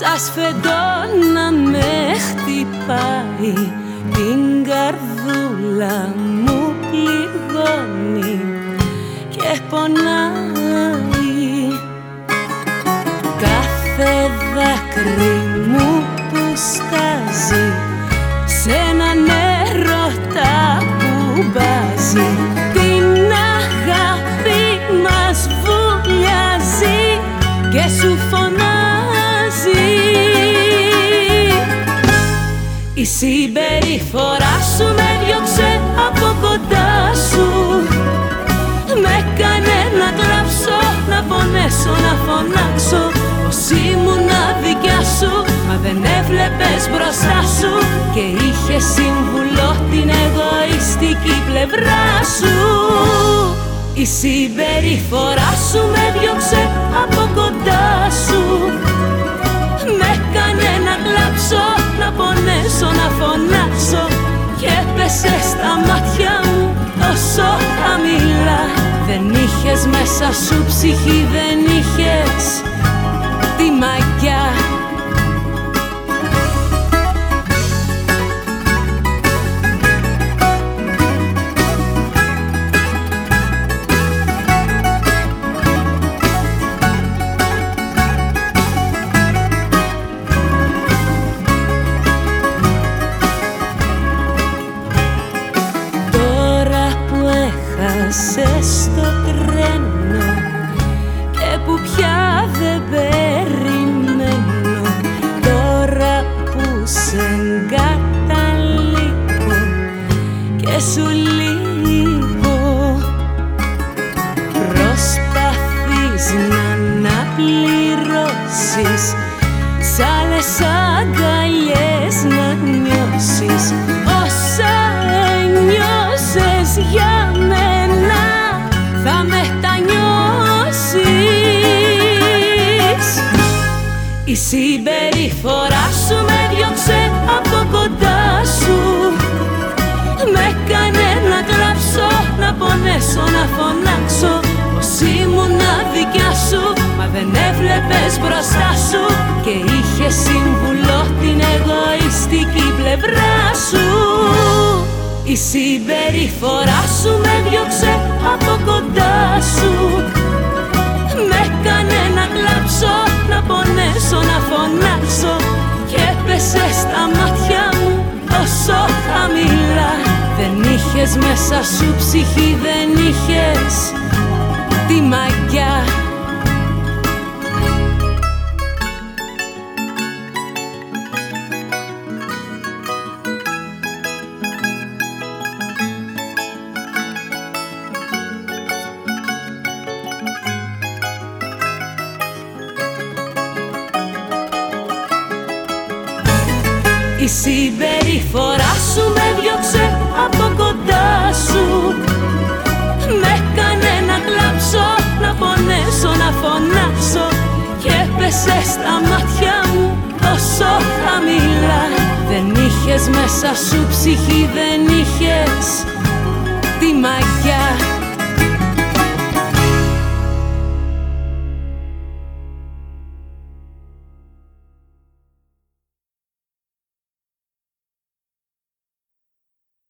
Σας φεντώ να με χτυπάει, την καρδούλα μου πληγώνει και πονάει. Κάθε δάκρυ μου που στάζει σ' έναν έρωτα που μπάζει, την αγάπη μας βουλιάζει και σου φωνάζει. Η συμπεριφορά σου με διώξε από κοντά σου, με έκανε να κλάψω, να πονέσω, να φωνάξω πως ήμουν δικιά σου, μα δεν έβλεπες μπροστά σου και είχε σύμβουλο την εγωιστική πλευρά σου. Η συμπεριφορά σου με διώξε από κοντά σου, με έκανε να κλάψω, να πονέσω, να φωνάξω και έπεσε στα μάτια μου τόσο χαμηλά. Δεν είχες μέσα σου ψυχή, δεν είχες τη μαγιά. Στο τρένο και που πια δεν περιμένω, τώρα που σε εγκαταλείπω και σου λείπω, προσπαθείς να αναπληρώσεις σ' άλλες αγκαλιές να νιώσεις όσα ένιωσες για μένα, θα μετανιώσεις. Η συμπεριφορά σου με διώξε από κοντά σου, με έκανε να κλάψω, να πονέσω, να φωνάξω πως ήμουν δικιά σου, μα δεν έβλεπες μπροστά σου και είχε σύμβουλο την εγωιστική πλευρά σου. Η συμπεριφορά σου με διώξε από κοντά σου, με έκανε να κλάψω, να πονέσω, να φωνάξω και έπεσε στα μάτια μου τόσο χαμηλά. Δεν είχες μέσα σου ψυχή, δεν είχες τη μαγιά. Η συμπεριφορά σου με διώξε από κοντά σου, με έκανε να κλάψω, να πονέσω, να φωνάξω και έπεσε στα μάτια μου τόσο χαμηλά. Δεν είχες μέσα σου ψυχή, δεν είχες τη μαγιά.